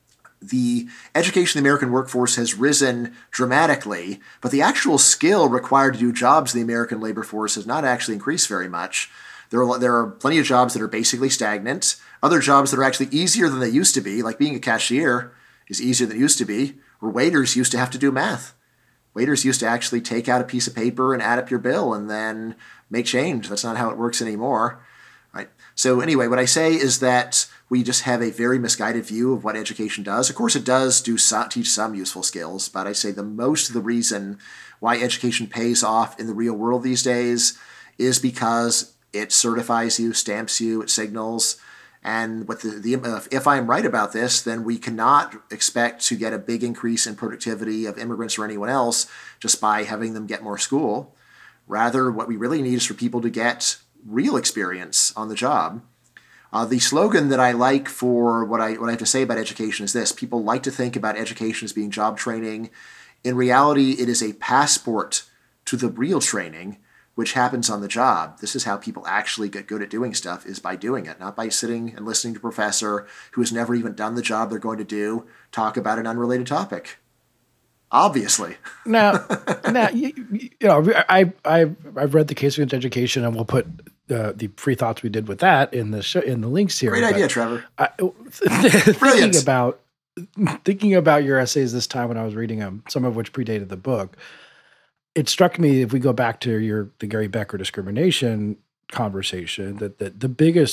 the education of the American workforce has risen dramatically, but the actual skill required to do jobs in the American labor force has not actually increased very much. There are, there are plenty of jobs that are basically stagnant. Other jobs that are actually easier than they used to be, like being a cashier is easier than it used to be, or waiters used to have to do math. Waiters used to actually take out a piece of paper and add up your bill and then make change. That's not how it works anymore. Right? So anyway, what I say is that we just have a very misguided view of what education does. Of course, it does do some, teach some useful skills, but I say the most of the reason why education pays off in the real world these days is because it certifies you, stamps you, it signals. And what the, the if I'm right about this, then we cannot expect to get a big increase in productivity of immigrants or anyone else just by having them get more school. Rather, what we really need is for people to get real experience on the job. Uh, the slogan that I like for what I what I have to say about education is this. People like to think about education as being job training. In reality, it is a passport to the real training, which happens on the job. This is how people actually get good at doing stuff, is by doing it, not by sitting and listening to a professor who has never even done the job they're going to do talk about an unrelated topic. Obviously. Now, now you, you know, I, I, I've read The Case Against Education, and we'll put uh, the free thoughts we did with that in the show, in the links here. Great but idea, Trevor. I, thinking about thinking about your essays this time when I was reading them, some of which predated the book, it struck me, if we go back to your the Gary Becker discrimination conversation, that, that the biggest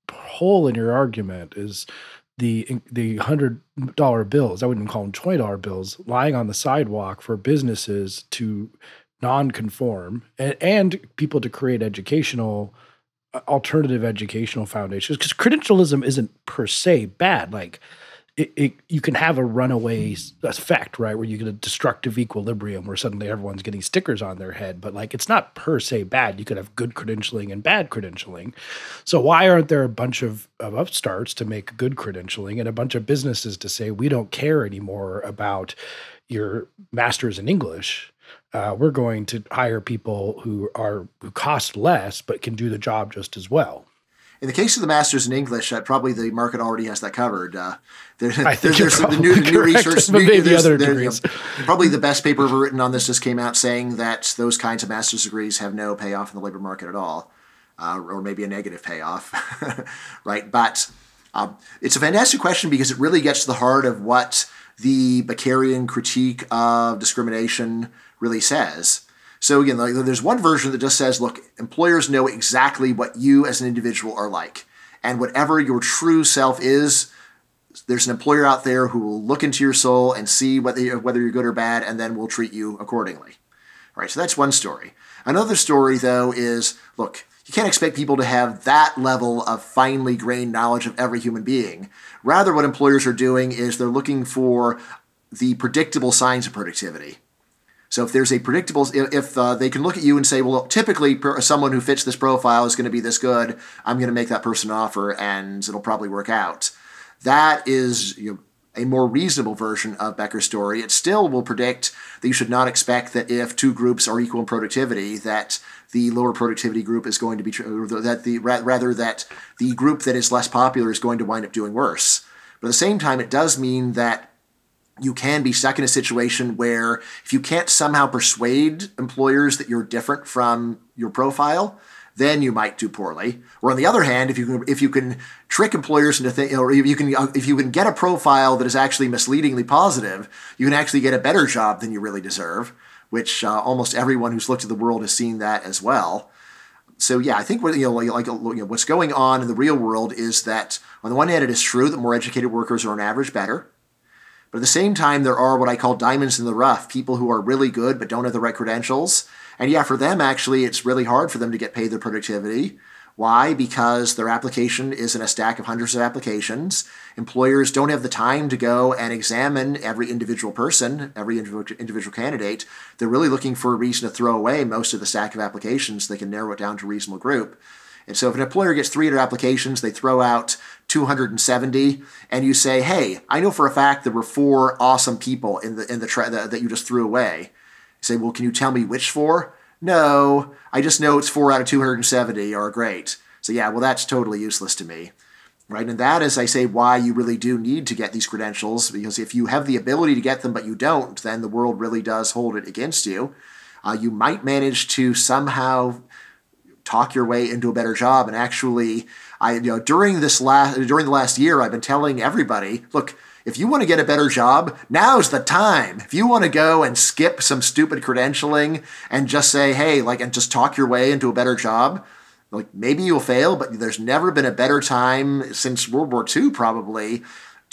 hole in your argument is the the hundred dollar bills. I wouldn't call them twenty dollar bills lying on the sidewalk for businesses to non-conform and, and people to create educational uh, alternative educational foundations because credentialism isn't per se bad. Like it, it, you can have a runaway s- effect, right? Where you get a destructive equilibrium where suddenly everyone's getting stickers on their head, but like it's not per se bad. You could have good credentialing and bad credentialing. So why aren't there a bunch of, of upstarts to make good credentialing and a bunch of businesses to say, we don't care anymore about your master's in English. Uh, we're going to hire people who are who cost less but can do the job just as well. In the case of the masters in English, uh, probably the market already has that covered. Uh, there, I think there's you're the new, probably new correct, research. but New, maybe there's- other there- you know, degrees. probably the best paper ever written on this just came out saying that those kinds of master's degrees have no payoff in the labor market at all, uh, or maybe a negative payoff, right? But um, it's a fantastic question because it really gets to the heart of what the Bakerian critique of discrimination really says. So again, like, there's one version that just says, look, employers know exactly what you as an individual are like. And whatever your true self is, there's an employer out there who will look into your soul and see whether, whether you're good or bad, and then will treat you accordingly. All right, so that's one story. Another story, though, is, look, you can't expect people to have that level of finely grained knowledge of every human being. Rather, what employers are doing is they're looking for the predictable signs of productivity. So if there's a predictable, if uh, they can look at you and say, well, typically per, someone who fits this profile is going to be this good, I'm going to make that person an offer and it'll probably work out. That is, you know, a more reasonable version of Becker's story. It still will predict that you should not expect that if two groups are equal in productivity, that the lower productivity group is going to be, or that the rather that the group that is less popular is going to wind up doing worse. But at the same time, it does mean that you can be stuck in a situation where if you can't somehow persuade employers that you're different from your profile, then you might do poorly. Or on the other hand, if you can, if you can trick employers into th- or if you can if you can get a profile that is actually misleadingly positive, you can actually get a better job than you really deserve, which uh, almost everyone who's looked at the world has seen that as well. So yeah, I think what, you know, like, like you know, what's going on in the real world is that on the one hand, it is true that more educated workers are on average better. But at the same time, there are what I call diamonds in the rough, people who are really good but don't have the right credentials. And yeah, for them, actually, it's really hard for them to get paid their productivity. Why? Because their application is in a stack of hundreds of applications. Employers don't have the time to go and examine every individual person, every individual candidate. They're really looking for a reason to throw away most of the stack of applications so they can narrow it down to a reasonable group. And so if an employer gets three hundred applications, they throw out two hundred seventy, and you say, hey, I know for a fact there were four awesome people in the in the tra- that you just threw away. You say, well, can you tell me which four? No, I just know it's four out of two hundred seventy are great. So yeah, well, that's totally useless to me. Right? And that is, I say, why you really do need to get these credentials, because if you have the ability to get them but you don't, then the world really does hold it against you. Uh, you might manage to somehow talk your way into a better job. And actually, I you know during this last during the last year, I've been telling everybody, look, if you want to get a better job, now's the time. If you want to go and skip some stupid credentialing and just say, hey, like, and just talk your way into a better job, like maybe you'll fail, but there's never been a better time since World War Two probably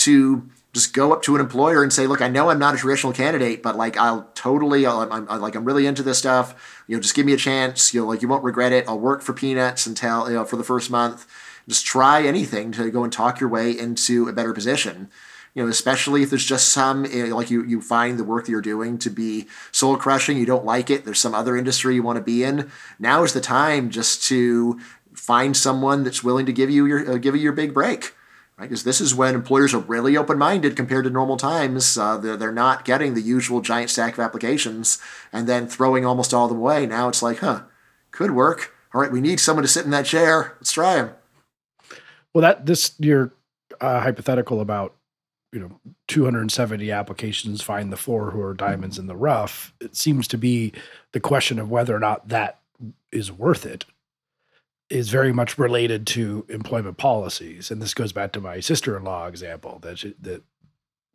to just go up to an employer and say, look, I know I'm not a traditional candidate, but like I'll totally, I'm, I'm like I'm really into this stuff. You know, just give me a chance. You know, like you won't regret it. I'll work for peanuts until you know for the first month. Just try anything to go and talk your way into a better position. You know, especially if there's just some like you you find the work that you're doing to be soul crushing. You don't like it. There's some other industry you want to be in. Now is the time just to find someone that's willing to give you your uh, give you your big break. Right, because this is when employers are really open-minded compared to normal times. Uh, they're, they're not getting the usual giant stack of applications and then throwing almost all of them away. Now it's like, huh, could work. All right, we need someone to sit in that chair. Let's try them. Well, that this your uh, hypothetical about you know two hundred seventy applications find the four who are diamonds in the rough. It seems to be the question of whether or not that is worth it. Is very much related to employment policies, and this goes back to my sister-in-law example that she, that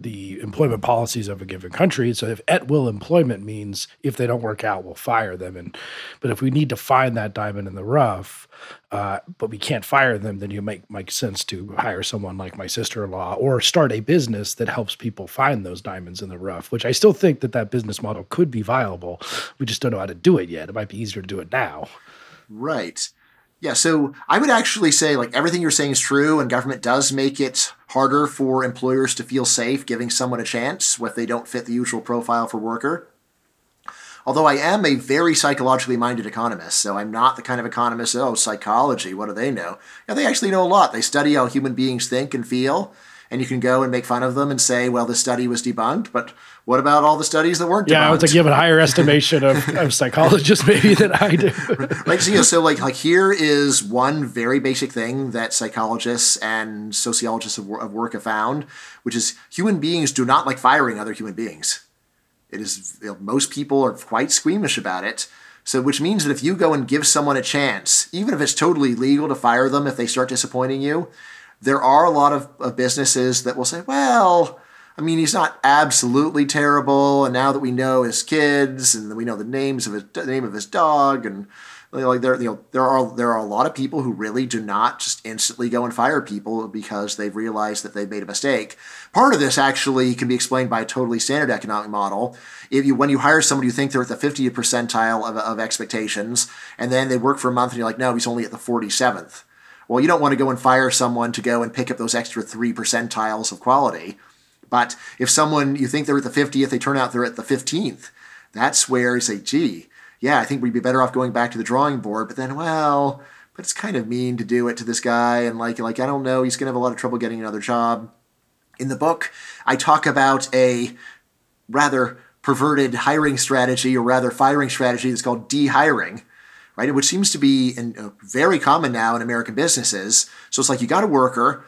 the employment policies of a given country. So if at-will employment means if they don't work out, we'll fire them. And but if we need to find that diamond in the rough, uh, but we can't fire them, then you make make sense to hire someone like my sister-in-law or start a business that helps people find those diamonds in the rough, which I still think that that business model could be viable. We just don't know how to do it yet. It might be easier to do it now. Right. Yeah, so I would actually say, like, everything you're saying is true, and government does make it harder for employers to feel safe giving someone a chance if they don't fit the usual profile for worker. Although I am a very psychologically minded economist, so I'm not the kind of economist, oh, psychology, what do they know? Yeah, they actually know a lot. They study how human beings think and feel, and you can go and make fun of them and say, well, the study was debunked, but what about all the studies that weren't debunked? Yeah, I would like you have a higher estimation of, of psychologists maybe than I do. Right, so, you know, so like, like here is one very basic thing that psychologists and sociologists of, of work have found, which is human beings do not like firing other human beings. It is, you know, most people are quite squeamish about it. So, which means that if you go and give someone a chance, even if it's totally legal to fire them if they start disappointing you, there are a lot of, of businesses that will say, well, I mean, he's not absolutely terrible, and now that we know his kids, and we know the names of his the name of his dog, and like there, you know, there are there are a lot of people who really do not just instantly go and fire people because they've realized that they've made a mistake. Part of this actually can be explained by a totally standard economic model. If you when you hire somebody, you think they're at the fiftieth percentile of, of expectations, and then they work for a month, and you're like, no, he's only at the forty-seventh. Well, you don't want to go and fire someone to go and pick up those extra three percentiles of quality. But if someone, you think they're at the fiftieth, they turn out they're at the fifteenth, that's where you say, gee, yeah, I think we'd be better off going back to the drawing board. But then, well, but it's kind of mean to do it to this guy. And like, like I don't know, he's going to have a lot of trouble getting another job. In the book, I talk about a rather perverted hiring strategy, or rather firing strategy, that's called de-hiring, right? Which seems to be in, uh, very common now in American businesses. So it's like you got a worker,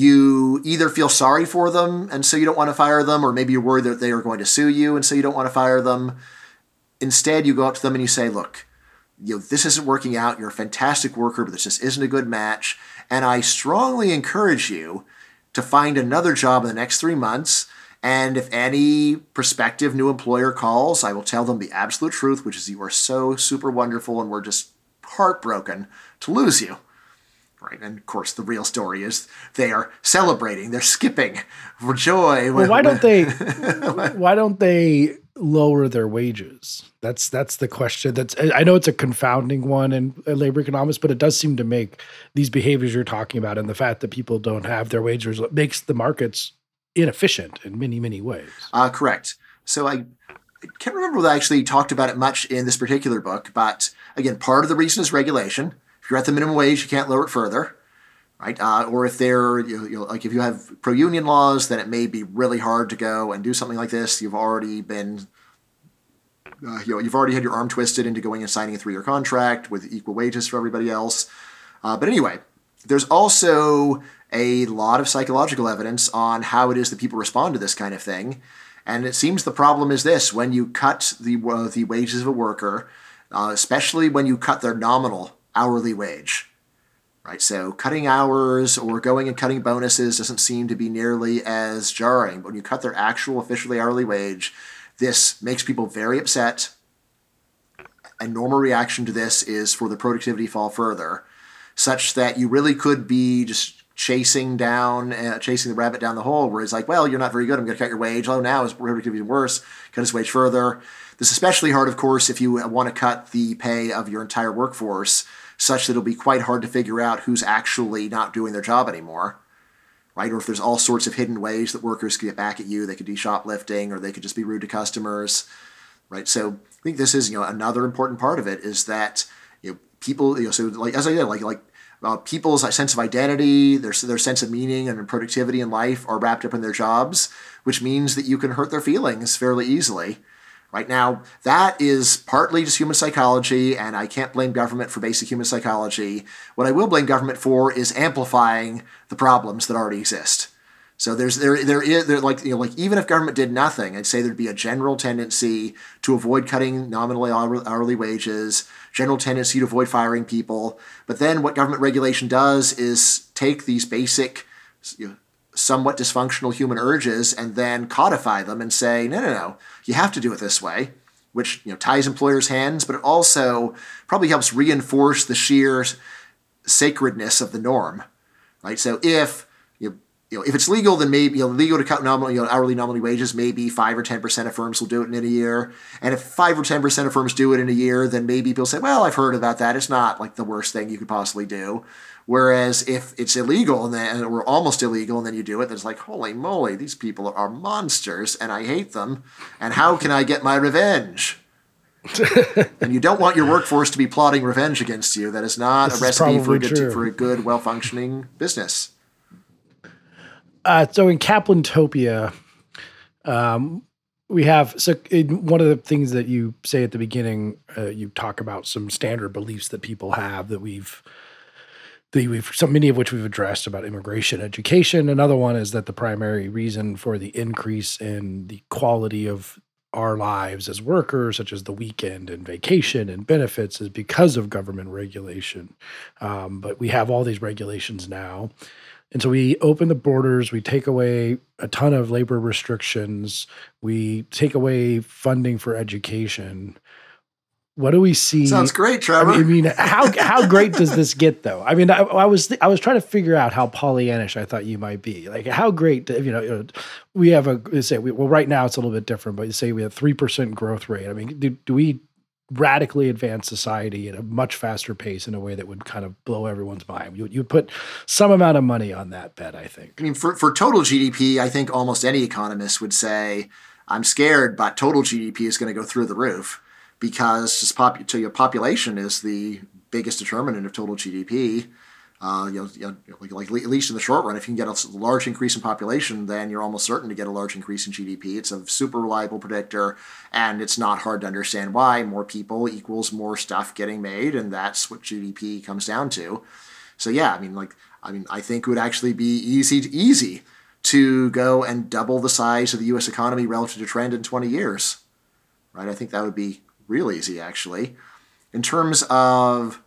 you either feel sorry for them and so you don't want to fire them, or maybe you're worried that they are going to sue you and so you don't want to fire them. Instead, you go up to them and you say, look, you know, this isn't working out. You're a fantastic worker, but this just isn't a good match. And I strongly encourage you to find another job in the next three months. And if any prospective new employer calls, I will tell them the absolute truth, which is you are so super wonderful and we're just heartbroken to lose you. Right, and of course, the real story is they are celebrating, they're skipping for joy. Well, why don't they? Why don't they lower their wages? That's that's the question. That's I know it's a confounding one in labor economics, but it does seem to make these behaviors you're talking about and the fact that people don't have their wages makes the markets inefficient in many many ways. Uh, correct. So I. I can't remember whether I actually talked about it much in this particular book, but again, part of the reason is regulation. If you're at the minimum wage, you can't lower it further, right? Uh, or if they're, you know, like if you have pro-union laws, then it may be really hard to go and do something like this. You've already been, uh, you know, you've already had your arm twisted into going and signing a three-year contract with equal wages for everybody else. Uh, but anyway, there's also a lot of psychological evidence on how it is that people respond to this kind of thing. And it seems the problem is this: when you cut the uh, the wages of a worker, uh, especially when you cut their nominal hourly wage, right? So cutting hours or going and cutting bonuses doesn't seem to be nearly as jarring. But when you cut their actual officially hourly wage, this makes people very upset. A normal reaction to this is for the productivity fall further, such that you really could be just chasing down, uh, chasing the rabbit down the hole, where it's like, well, you're not very good, I'm going to cut your wage. Oh, now his productivity is worse, cut his wage further. This is especially hard, of course, if you want to cut the pay of your entire workforce, such that it'll be quite hard to figure out who's actually not doing their job anymore, right? Or if there's all sorts of hidden ways that workers can get back at you. They could do shoplifting, or they could just be rude to customers, right? So I think this is, you know, another important part of it is that, you know, people, you know, so like, as I said, like, like uh, people's sense of identity, their, their sense of meaning and productivity in life are wrapped up in their jobs, which means that you can hurt their feelings fairly easily. Right now, that is partly just human psychology, and I can't blame government for basic human psychology. What I will blame government for is amplifying the problems that already exist. So there's there there is there like you know like even if government did nothing, I'd say there'd be a general tendency to avoid cutting nominally hourly wages, general tendency to avoid firing people. But then what government regulation does is take these basic, you know, somewhat dysfunctional human urges and then codify them and say, no, no, no, you have to do it this way, which, you know, ties employers' hands, but it also probably helps reinforce the sheer sacredness of the norm, right? So if you know, you know if it's legal, then maybe you know, legal to cut nominal, you know, hourly nominal wages, maybe five or ten percent of firms will do it in a year. And if five or ten percent of firms do it in a year, then maybe people say, well, I've heard about that. It's not like the worst thing you could possibly do. Whereas if it's illegal and then or almost illegal and then you do it, then it's like, holy moly, these people are monsters and I hate them. And how can I get my revenge? And you don't want your workforce to be plotting revenge against you. That is not This a is recipe for a, probably good, true. for a good, well-functioning business. Uh, so in Kaplantopia, um, we have so in one of the things that you say at the beginning, uh, you talk about some standard beliefs that people have that we've, that we've, so many of which we've addressed about immigration, education. Another one is that the primary reason for the increase in the quality of our lives as workers, such as the weekend and vacation and benefits, is because of government regulation. Um, but we have all these regulations now. And so we open the borders, we take away a ton of labor restrictions, we take away funding for education. What do we see? Sounds great, Trevor. I mean, I mean how how great does this get, though? I mean, I, I was th- I was trying to figure out how Pollyannish I thought you might be. Like, how great? Do, you know, you know, we have a let's say we, well, right now it's a little bit different, but you say we have three percent growth rate. I mean, do, do we radically advance society at a much faster pace in a way that would kind of blow everyone's mind? You you put some amount of money on that bet, I think. I mean, for, for total G D P, I think almost any economist would say, I'm scared, but total G D P is going to go through the roof because just pop, to your population is the biggest determinant of total G D P. Uh, you know, you know like, like at least in the short run, if you can get a large increase in population, then you're almost certain to get a large increase in G D P. It's a super reliable predictor, and it's not hard to understand why. More people equals more stuff getting made, and that's what G D P comes down to. So yeah, I mean, like, I mean, I think it would actually be easy, to, easy to go and double the size of the U S economy relative to trend in twenty years, right? I think that would be real easy, actually. In terms of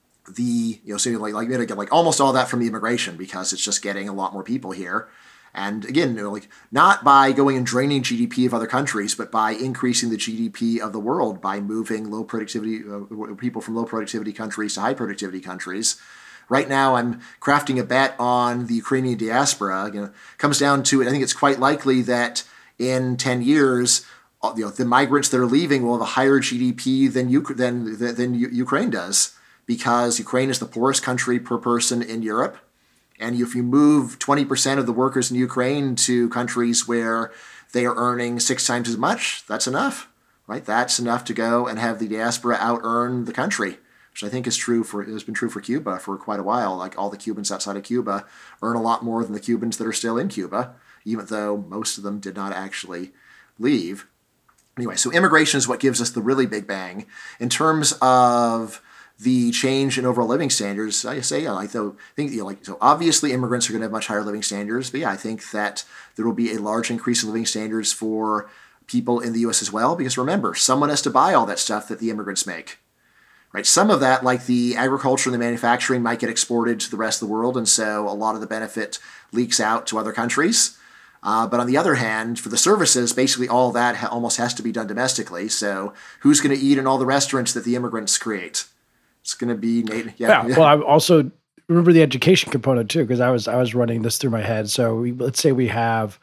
the, you know, so like, like, get like almost all that from the immigration because it's just getting a lot more people here. And again, you know, like not by going and draining G D P of other countries, but by increasing the G D P of the world by moving low productivity uh, people from low productivity countries to high productivity countries. Right now, I'm crafting a bet on the Ukrainian diaspora. You know, it comes down to it. I think it's quite likely that in ten years, you know, the migrants that are leaving will have a higher G D P than U- than than Ukraine does, because Ukraine is the poorest country per person in Europe. And if you move twenty percent of the workers in Ukraine to countries where they are earning six times as much, that's enough, right? That's enough to go and have the diaspora out-earn the country, which I think is true for, has been true for Cuba for quite a while. Like all the Cubans outside of Cuba earn a lot more than the Cubans that are still in Cuba, even though most of them did not actually leave. Anyway, so immigration is what gives us the really big bang. In terms of the change in overall living standards, I say, yeah, I think, you know, like, so obviously immigrants are going to have much higher living standards, but yeah, I think that there will be a large increase in living standards for people in the U S as well, because remember, someone has to buy all that stuff that the immigrants make, right? Some of that, like the agriculture and the manufacturing, might get exported to the rest of the world, and so a lot of the benefit leaks out to other countries. Uh, but on the other hand, for the services, basically all that ha- almost has to be done domestically. So who's going to eat in all the restaurants that the immigrants create? It's going to be Nate. Yeah. yeah. Well, I also remember the education component too, because I was I was running this through my head. So we, let's say we have,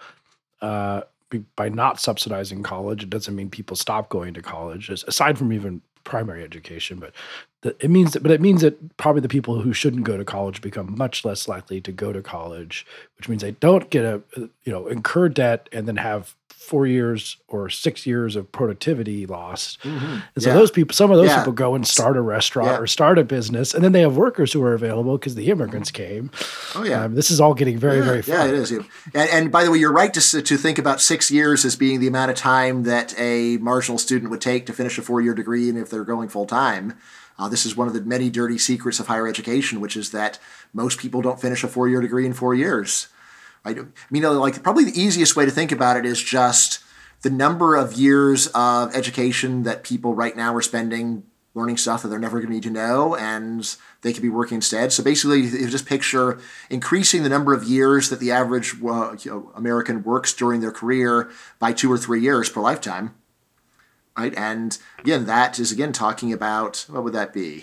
uh, by not subsidizing college, it doesn't mean people stop going to college, aside from even primary education. But the, it means that, but it means that probably the people who shouldn't go to college become much less likely to go to college, which means they don't get a, you know, incur debt and then have four years or six years of productivity lost. Mm-hmm. And so yeah. those people, some of those yeah. people go and start a restaurant yeah. or start a business, and then they have workers who are available because the immigrants came. Oh yeah. Um, this is all getting very, yeah. very fun. Yeah, it is. And, and by the way, you're right to, to think about six years as being the amount of time that a marginal student would take to finish a four-year degree, and if they're going full-time. Uh, this is one of the many dirty secrets of higher education, which is that most people don't finish a four-year degree in four years. I mean, like probably the easiest way to think about it is just the number of years of education that people right now are spending learning stuff that they're never going to need to know, and they could be working instead. So basically, you just picture increasing the number of years that the average uh, you know, American works during their career by two or three years per lifetime, right? And again, that is again talking about, what would that be?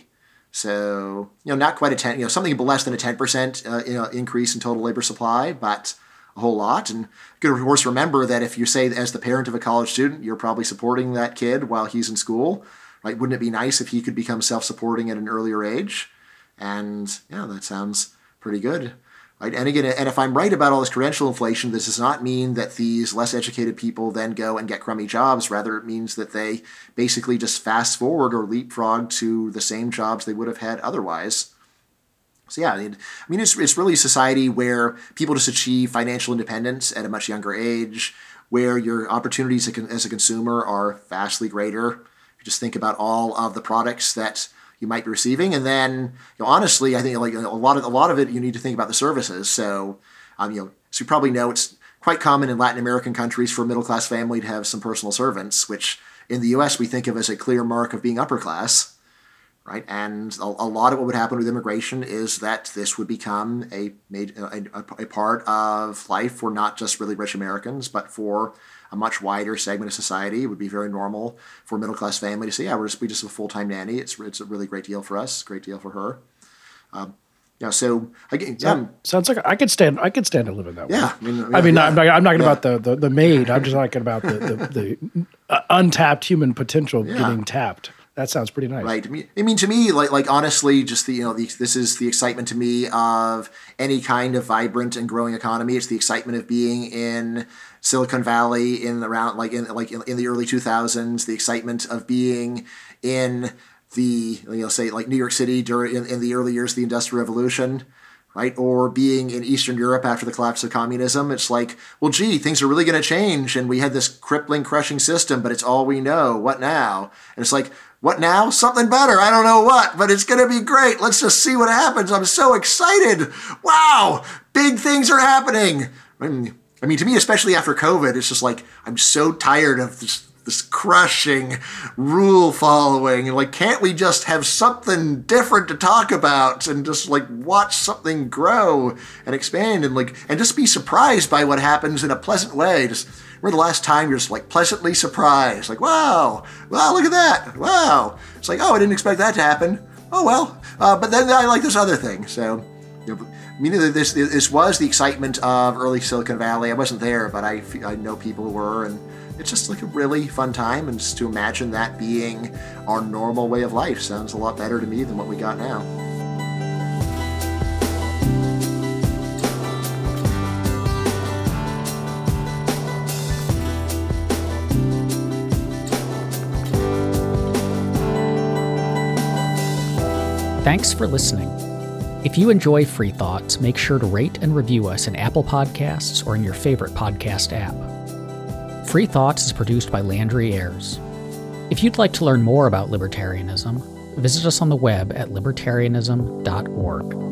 So, you know, not quite a ten, you know, something less than a ten percent uh, you know, increase in total labor supply, but a whole lot. And you can, of course, remember that if you say, as the parent of a college student, you're probably supporting that kid while he's in school. Right? Wouldn't it be nice if he could become self-supporting at an earlier age? And yeah, that sounds pretty good. Right? And again, and if I'm right about all this credential inflation, this does not mean that these less educated people then go and get crummy jobs. Rather, it means that they basically just fast forward or leapfrog to the same jobs they would have had otherwise. So yeah, I mean, I mean it's, it's really a society where people just achieve financial independence at a much younger age, where your opportunities as a consumer are vastly greater. Just think about all of the products that you might be receiving, and then, you know, honestly, I think like a lot of a lot of it, you need to think about the services. So, um, you know, so you probably know it's quite common in Latin American countries for a middle class family to have some personal servants, which in the U S we think of as a clear mark of being upper class, right? And a, a lot of what would happen with immigration is that this would become a made a, a, a part of life for not just really rich Americans, but for a much wider segment of society. It would be very normal for a middle-class family to say, yeah, we're just, we just have a full-time nanny. It's it's a really great deal for us, great deal for her. Um, yeah, so again, so, um, sounds like I could stand. I could stand to live in that way. Yeah, I mean, I mean, yeah, I'm not. I'm not talking yeah. about the, the the maid. I'm just talking about the the, the uh, untapped human potential Yeah. getting tapped. That sounds pretty nice. Right. I mean, I mean, to me, like, like honestly, just the, you know, the, this is the excitement to me of any kind of vibrant and growing economy. It's the excitement of being in Silicon Valley in around, like in like in, in the early two thousands. The excitement of being in the, you know, say like New York City during in, in the early years of the Industrial Revolution. Right? Or being in Eastern Europe after the collapse of communism. It's like, well, gee, things are really going to change, and we had this crippling, crushing system, but it's all we know. What now? And it's like, what now? Something better. I don't know what, but it's going to be great. Let's just see what happens. I'm so excited. Wow, big things are happening. I mean, I mean, to me, especially after COVID, it's just like, I'm so tired of this this crushing rule following, and like, can't we just have something different to talk about and just like watch something grow and expand and like and just be surprised by what happens in a pleasant way? Just remember the last time you're just like pleasantly surprised, like, wow, wow, look at that, wow. It's like, oh, I didn't expect that to happen. Oh well, uh, but then I like this other thing. So, you know, I mean, this this was the excitement of early Silicon Valley. I wasn't there, but I I know people who were, and it's just like a really fun time, and just to imagine that being our normal way of life sounds a lot better to me than what we got now. Thanks for listening. If you enjoy Free Thoughts, make sure to rate and review us in Apple Podcasts or in your favorite podcast app. Free Thoughts is produced by Landry Ayres. If you'd like to learn more about libertarianism, visit us on the web at libertarianism dot org.